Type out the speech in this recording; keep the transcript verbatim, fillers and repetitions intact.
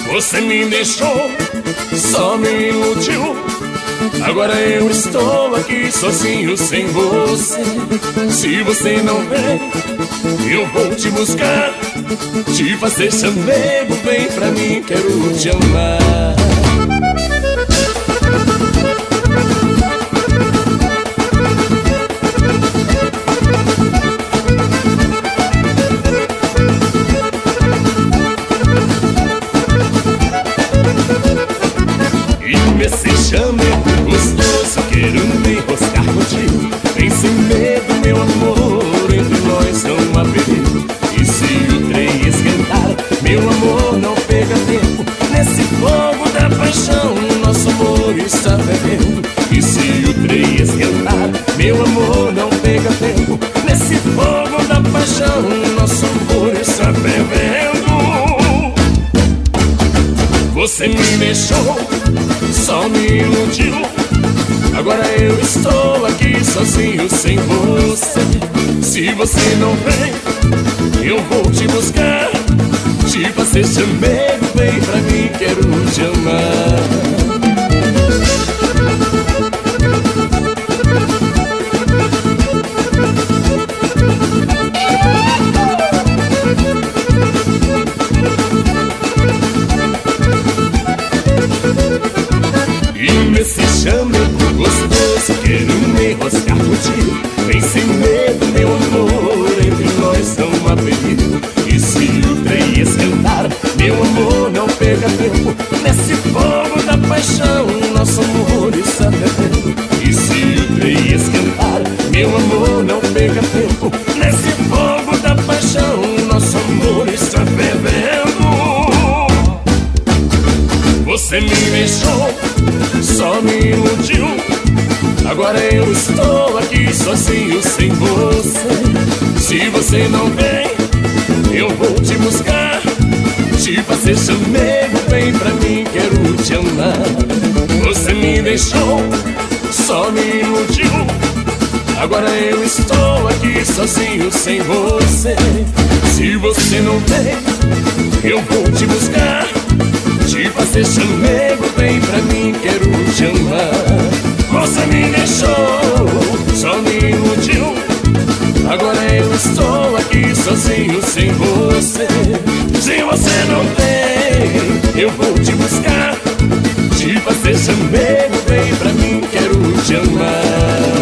Você me deixou, só me iludiu. Agora eu estou aqui sozinho sem você. Se você não vem, eu vou te buscar, te fazer chamego. Vem pra mim, quero te amar. Esse chamego gostoso, quero me enroscar contigo. Vem sem medo, meu amor, entre nós não há perigo. E se o trem esquentar, meu amor, não pega tempo. Nesse fogo da paixão, nosso amor está fervendo. E se o trem esquentar, meu amor, não pega tempo. Nesse fogo da paixão, nosso amor está fervendo. Você me deixou, só me iludiu. Agora eu estou aqui sozinho sem você. Se você não vem, eu vou te buscar, te fazer chamego. Vem pra mim, quero te amar. Esse chamego gostoso, quero me enroscar contigo. Vem sem medo, meu amor, entre nós não há perigo. E se o trem esquentar, meu amor, não pega tempo. Nesse fogo da paixão, nosso amor está fervendo. E se o trem esquentar, meu amor, não pega tempo. Nesse fogo da paixão, nosso amor está fervendo. Você me deixou, só me iludiu. Agora eu estou aqui sozinho sem você. Se você não vem, eu vou te buscar, te fazer chamego. Vem pra mim, quero te amar. Você me deixou, só me iludiu. Agora eu estou aqui sozinho sem você. Se você não vem, eu vou te buscar, te fazer chamego. Vem pra mim, quero te amar. Você me deixou, só me iludiu. Agora eu estou aqui sozinho sem você. Se você não vem, eu vou te buscar, te fazer chamego. Vem pra mim, quero te amar.